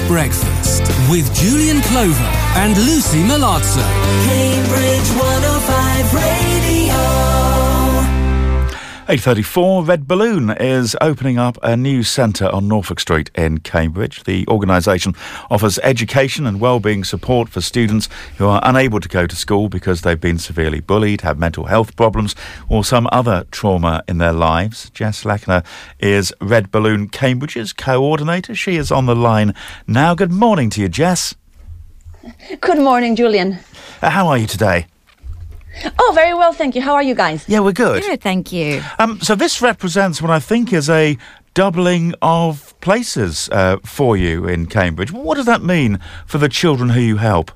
Breakfast with Julian Clover and Lucy Malazzo. Cambridge 105 Radio. 8:34, Red Balloon is opening up a new centre on Norfolk Street in Cambridge. The organisation offers education and wellbeing support for students who are unable to go to school because they've been severely bullied, have mental health problems or some other trauma in their lives. Jess Lackner is Red Balloon Cambridge's coordinator. She is on the line now. Good morning to you, Jess. Good morning, Julian. How are you today? Oh, very well, thank you. How are you guys? Yeah, we're good. Good, thank you. So this represents what I think is a doubling of places for you in Cambridge. What does that mean for the children who you help?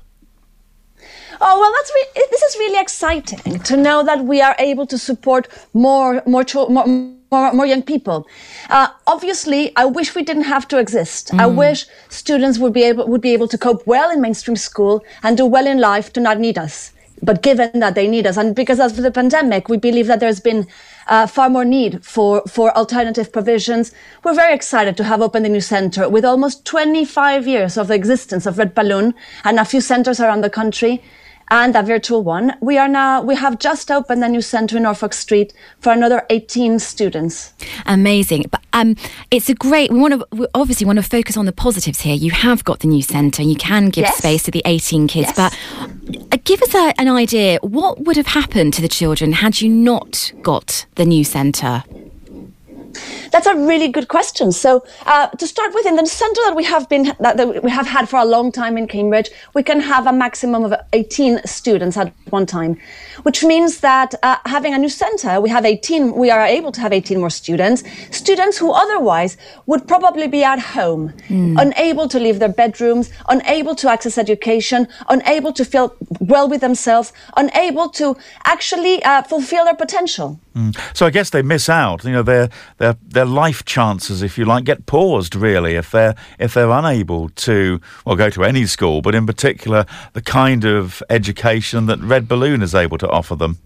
Oh, well, this is really exciting to know that we are able to support more young people. Obviously, I wish we didn't have to exist. I wish students would be able to cope well in mainstream school and do well in life to not need us. But given that they need us, and because of the pandemic, we believe that there's been far more need for alternative provisions. We're very excited to have opened the new centre with almost 25 years of the existence of Red Balloon and a few centres around the country and a virtual one. We have just opened a new centre in Norfolk Street for another 18 students. Amazing. But it's a great, we obviously want to focus on the positives here. You have got the new centre, you can give space to the 18 kids, but give us an idea, what would have happened to the children had you not got the new centre? That's a really good question. So to start with, in the centre that we have had for a long time in Cambridge, we can have a maximum of 18 students at one time, which means that having a new centre, we are able to have 18 more students who otherwise would probably be at home, unable to leave their bedrooms, unable to access education, unable to feel well with themselves, unable to actually fulfil their potential. So I guess they miss out. You know, their life chances, if you like, get paused really if they're unable to go to any school, but in particular the kind of education that Red Balloon is able to offer them.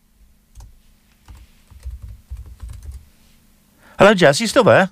Hello, Jess, you still there?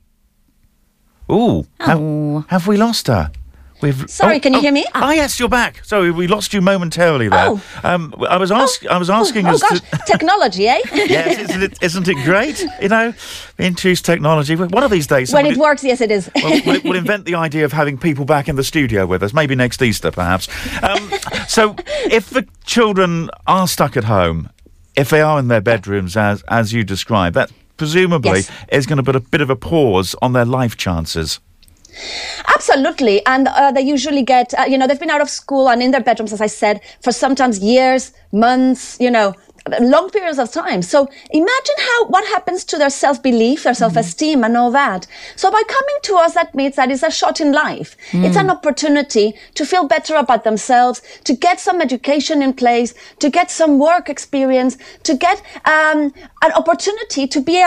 Have we lost her? Sorry, can you hear me? Oh, yes, you're back. Sorry, we lost you momentarily there. I was asking us gosh, technology, eh? Yes, isn't it great? You know, we introduce technology. One of these days... When it works, yes, it is. We'll invent the idea of having people back in the studio with us, maybe next Easter, perhaps. So, if the children are stuck at home, if they are in their bedrooms, as you described, that presumably is going to put a bit of a pause on their life chances. Absolutely, and they usually get, they've been out of school and in their bedrooms, as I said, for sometimes years, months, long periods of time. So imagine what happens to their self-belief, their self-esteem and all that. So by coming to us, that means that it's a shot in life. It's an opportunity to feel better about themselves, to get some education in place, to get some work experience, to get an opportunity to be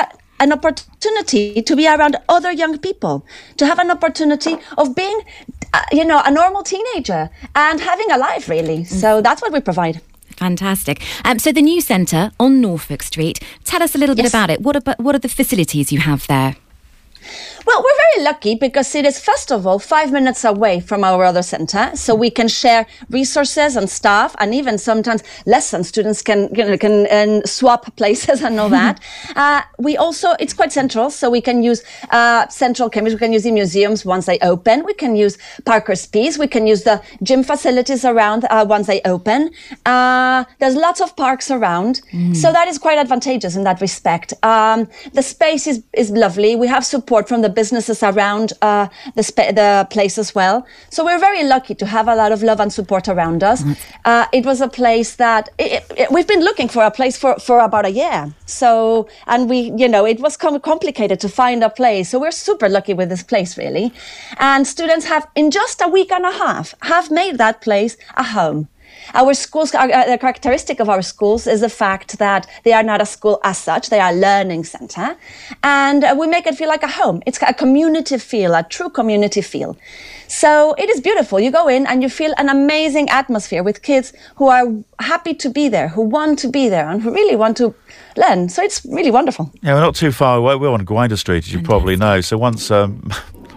around other young people, to have an opportunity of being, a normal teenager and having a life, really. So that's what we provide. Fantastic. So the new centre on Norfolk Street, tell us a little bit about it. What are the facilities you have there? Well, we're very lucky because it is, first of all, 5 minutes away from our other centre, so we can share resources and staff, and even sometimes lessons. Students can swap places and all that. We also, it's quite central, so we can use central Cambridge. We can use the museums once they open. We can use Parker's Peace. We can use the gym facilities around once they open. There's lots of parks around, so that is quite advantageous in that respect. The space is lovely. We have support from the businesses around the place as well. So we're very lucky to have a lot of love and support around us. It was a place that we've been looking for a place for about a year. So, and it was complicated to find a place. So we're super lucky with this place, really. And students have, in just a week and a half, have made that place a home. Our schools, the characteristic of our schools is the fact that they are not a school as such. They are a learning centre. And we make it feel like a home. It's a community feel, a true community feel. So it is beautiful. You go in and you feel an amazing atmosphere with kids who are happy to be there, who want to be there and who really want to learn. So it's really wonderful. Yeah, we're not too far away. We're on Gwynder Street, as you probably know. So once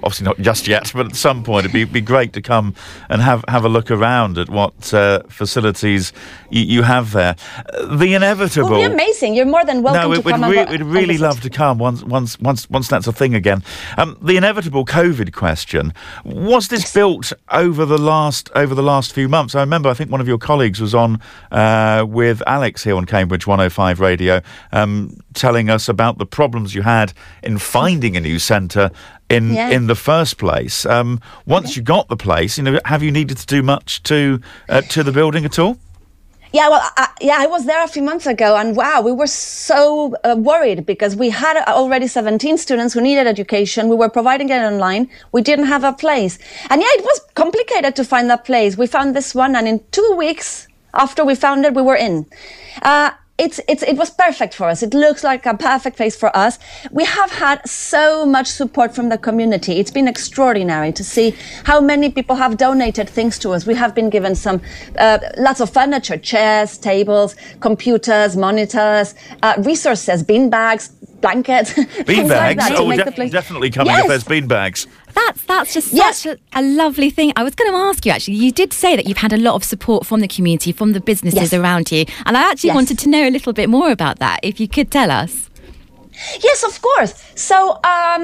obviously not just yet, but at some point it'd be great to come and have a look around at what facilities you have there. The inevitable. It would be amazing. You're more than welcome to come. We'd really love to come once that's a thing again. The inevitable COVID question: was this built over the last few months? I remember, I think one of your colleagues was on with Alex here on Cambridge 105 Radio, telling us about the problems you had in finding a new centre in the first place. Once you got the place, have you needed to do much to the building at all? Yeah, well, I was there a few months ago, and wow, we were so worried because we had already 17 students who needed education. We were providing it online. We didn't have a place. And yeah, it was complicated to find that place. We found this one, and in 2 weeks after we found it, we were in. It was perfect for us. It looks like a perfect place for us. We have had so much support from the community. It's been extraordinary to see how many people have donated things to us. We have been given some lots of furniture, chairs, tables, computers, monitors, resources, bean bags, blankets, things like that to make the place. Definitely coming if there's bean bags. That's just such a lovely thing. I was going to ask you, actually, you did say that you've had a lot of support from the community, from the businesses around you. And I actually wanted to know a little bit more about that, if you could tell us. Yes, of course. So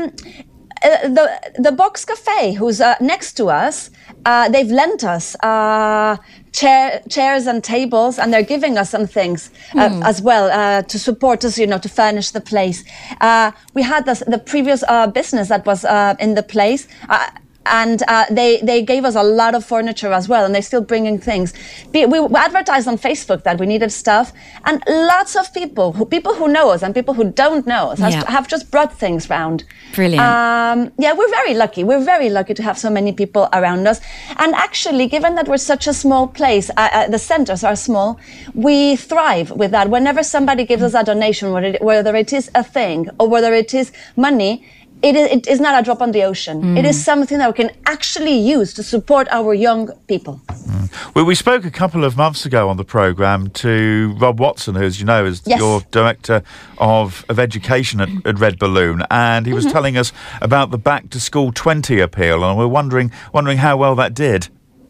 the Box Cafe, who's next to us, they've lent us chairs and tables, and they're giving us some things as well to support us, to furnish the place. We had the previous business that was in the place. And they gave us a lot of furniture as well, and they're still bringing things. We advertised on Facebook that we needed stuff, and lots of people who know us and people who don't know us have just brought things round. Brilliant. We're very lucky. We're very lucky to have so many people around us. And actually, given that we're such a small place, the centres are small, we thrive with that. Whenever somebody gives us a donation, whether it is a thing or whether it is money, it is not a drop on the ocean. It is something that we can actually use to support our young people. Well, we spoke a couple of months ago on the programme to Rob Watson, who, as you know, is your Director of Education at Red Balloon, and he was telling us about the Back to School 20 appeal, and we're wondering how well that did.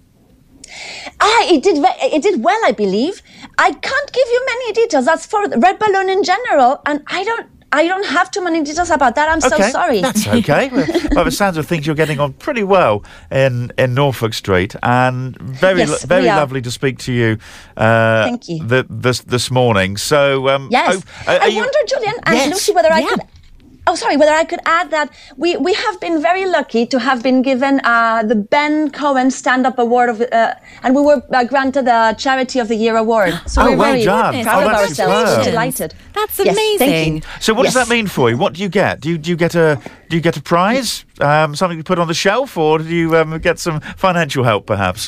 It did well, I believe. I can't give you many details. That's for Red Balloon in general, and I don't have too many details about that. I'm so sorry. That's okay. By the sounds of things, you're getting on pretty well in Norfolk Street, and very lovely to speak to you. Thank you. This morning. So I wonder, Julian and Lucy, whether I could. Whether I could add that we have been very lucky to have been given the Ben Cohen Stand-Up Award and we were granted the Charity of the Year award. So we're very proud of ourselves. We're delighted. That's amazing. Thank you. So what does that mean for you? What do you get? Do you get a prize? Something to put on the shelf, or do you get some financial help, perhaps?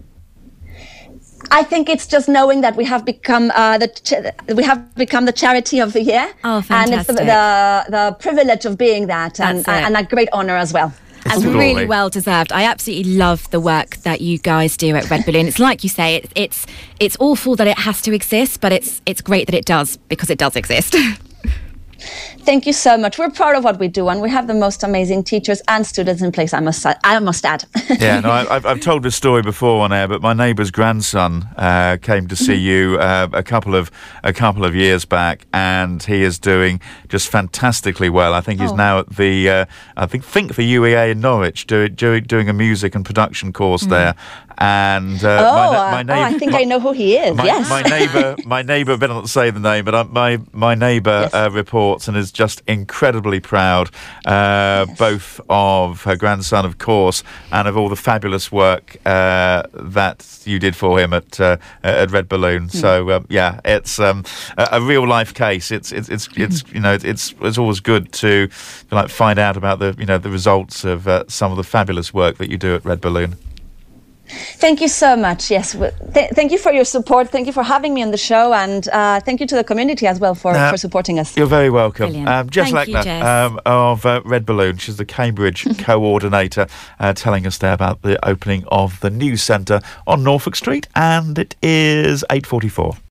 I think it's just knowing that we have become the charity of the year. Oh, fantastic! And it's the privilege of being that, and a great honour as well. And really well deserved. I absolutely love the work that you guys do at Red Balloon. It's like you say, it's awful that it has to exist, but it's great that it does, because it does exist. Thank you so much. We're proud of what we do, and we have the most amazing teachers and students in place, I must add. Yeah, no, I've told this story before on air, but my neighbour's grandson came to see you a couple of years back, and he is doing just fantastically well. I think he's now at the I think the UEA in Norwich doing a music and production course there. And my neighbour, I think I know who he is. My neighbour, better not say the name, but my neighbour reports and is just incredibly proud, both of her grandson, of course, and of all the fabulous work that you did for him at Red Balloon. So it's a real life case. It's always good to find out about the results of some of the fabulous work that you do at Red Balloon. Thank you so much. Yes, thank you for your support. Thank you for having me on the show, and thank you to the community as well for supporting us. You're very welcome. Thank Jess you, Lechner Jess. of Red Balloon. She's the Cambridge coordinator, telling us there about the opening of the new centre on Norfolk Street, and it is 8:44.